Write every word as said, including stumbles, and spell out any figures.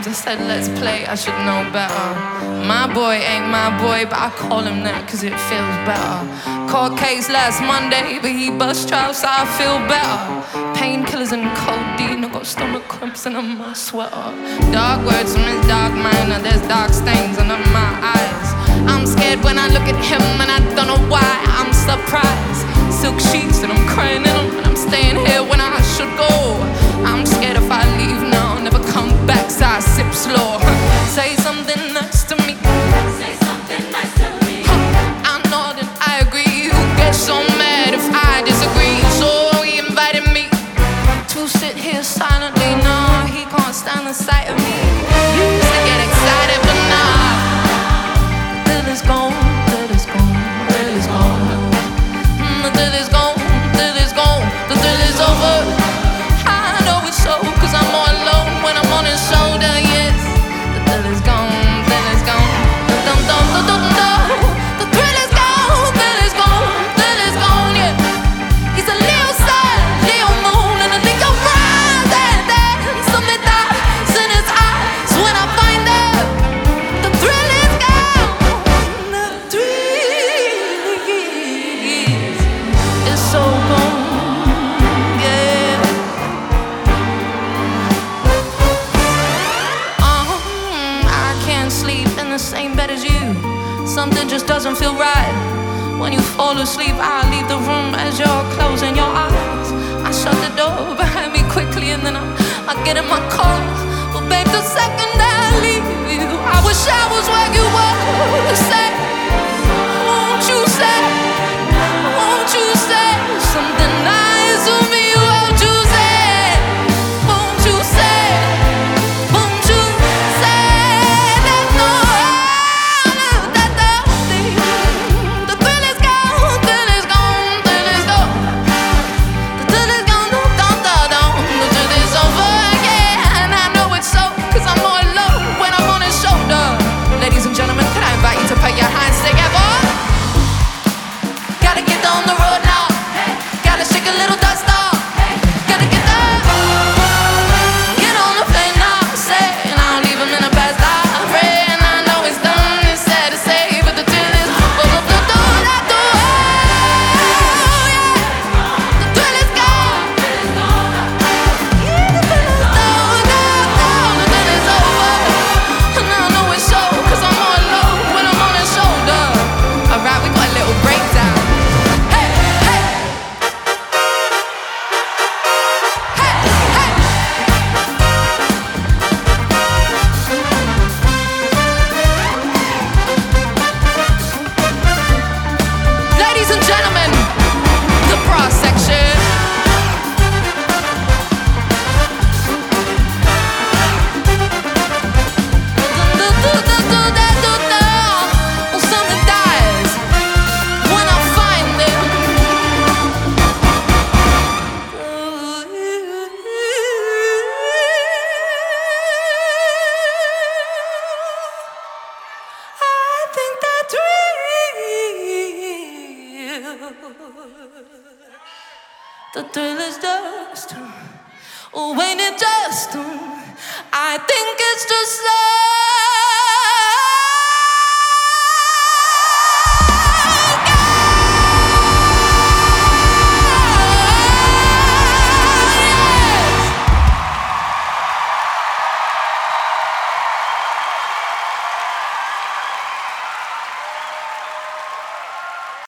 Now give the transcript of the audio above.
I said let's play, I should know better. My boy ain't my boy, but I call him that cause it feels better. Court case last Monday, but he bust trial so I feel better. Painkillers and codeine, I got stomach cramps and I'm my sweater. Dark words from his dark mind, and there's dark stains under my eyes. I'm scared when I look at him and I don't know why I'm surprised. Silk sheets and I'm crying in them, and I'm staying here when I should go. I'm scared if I leave now, I'll never come back, so I sip slow. Say something nice to me. Say something nice to me. I nod and I agree. You get so mad if I disagree. So he invited me to sit here silently. Nah, he can't stand the sight of me. Used to get excited, but nah. The thrill is gone, the thrill is gone, the thrill is gone. Mm, The thrill is gone, the thrill is gone, the thrill is over. I know it's so, cause I'm all alone when I'm on his shoulder, yes. The thrill is gone, the thrill is gone. Dum dum dum dum dum. The thrill is gone, the thrill is gone, the thrill is gone, yeah. He's a Leo sun, Leo moon, and I think I'm rising. There's something that's in his eyes when I find out. The thrill is gone, the thrill is, is so gone, yeah. Um, I can't sleep in the same bed as you. Something just doesn't feel right. When you fall asleep, I leave the room as you're closing your eyes. I shut the door behind me quickly and then I, I get in my car. But babe, the second I leave you, I wish I was where you were. Say, won't you say, won't you say something nice to me? Won't you say, won't you say, won't you say that no, that the thing, the thrill is gone, thrill is gone, thrill is gone. The thrill is gone, don't, don't, don't, don't. The thrill is over, yeah. And I know it's so, cause I'm all alone when I'm on his shoulder. Ladies and gentlemen, could I invite you to put your hands together? Gotta get on the road now. Gotta shake a little dust off. Gotta get there. Get on the plane now. Say, and I'll leave him in a bad life. And I know it's done, it's sad to say, but the thrill is oh, the thrill, the thrill, yeah. The thrill is gone. Yeah, the thrill is gone, gone, gone. The thrill is over. And I know it's so, cause I'm all alone when I'm on his shoulder. Alright, we got a little breakdown. Hey, hey. Hey, hey. Ladies and gentlemen, the bra section. Well, something dies when I find them. I think that thrill, the thrill is just, oh, ain't it just? I think it's just love.